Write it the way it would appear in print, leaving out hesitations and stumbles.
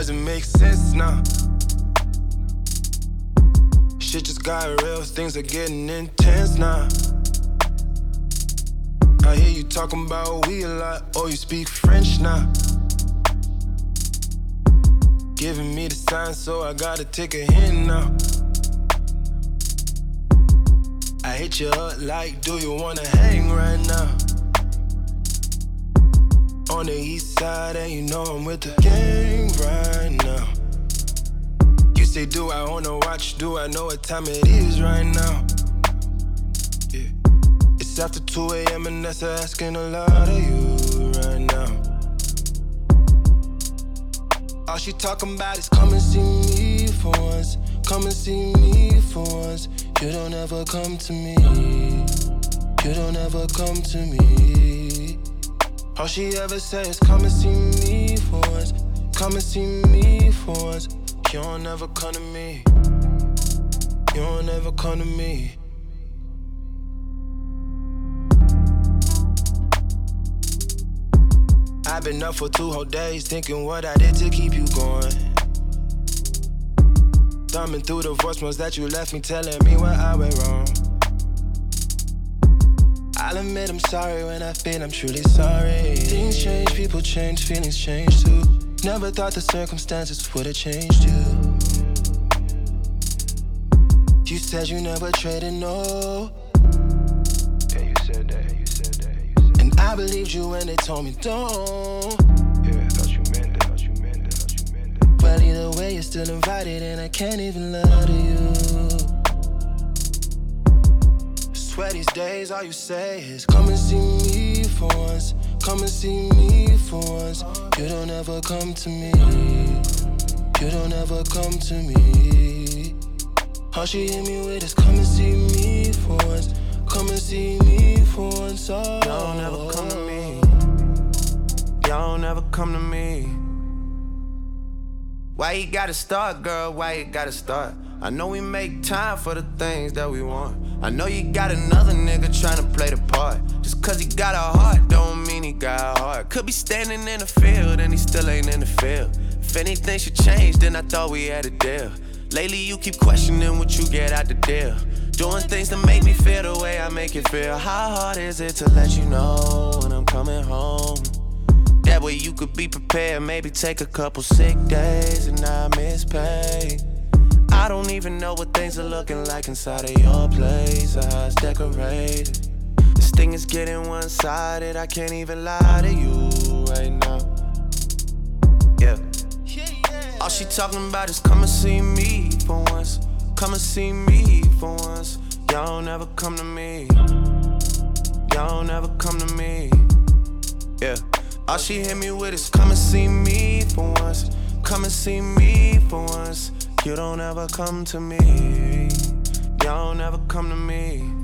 doesn't make sense now. Shit just got real, things are getting intense now. I hear you talking about we a lot, oh you speak French now. Giving me the sign, so I gotta take a hint now. I hit you up like, do you wanna hang right now? On the east side, and you know I'm with the gang right now. You say, do I own a watch? Do I know what time it is right now? Yeah. It's after 2 a.m. and that's asking a lot of you right now. All she talking about is come and see me for once. Come and see me for once. You don't ever come to me. You don't ever come to me. All she ever says is come and see me for once. Come and see me for once. You don't ever come to me. You don't ever come to me. I've been up for 2 whole days thinking what I did to keep you going. Thumbing through the voicemails that you left me, telling me where I went wrong. I'll admit I'm sorry when I feel I'm truly sorry. Things change, people change, feelings change too. Never thought the circumstances would have changed you. You said you never traded, no. Yeah, you said that. And I believed you when they told me don't. Yeah, I thought you meant that. Well, either way, you're still invited, and I can't even lie to you. Swear these days, all you say is come and see me for once. Come and see me for once. You don't ever come to me. You don't ever come to me. All she hit me with is come and see me for once. Come and see me for once. Oh. Y'all never come to me. Y'all never come to me. Why you gotta start, girl? Why you gotta start? I know we make time for the things that we want. I know you got another nigga tryna play the part. Just cause he got a heart, don't mean he got a heart. Could be standing in the field and he still ain't in the field. If anything should change, then I thought we had a deal. Lately you keep questioning what you get out the deal. Doing things to make me feel the way I make it feel. How hard is it to let you know when I'm coming home? That way you could be prepared, maybe take a couple sick days and not miss pay. I don't even know what things are looking like inside of your place or how it's decorated. This thing is getting one-sided, I can't even lie to you right now. Yeah. All she talking about is come and see me for once. Come and see me for once. Y'all never come to me. Y'all never come to me. Yeah. All she hit me with is come and see me for once. Come and see me for once. You don't ever come to me. Y'all never come to me.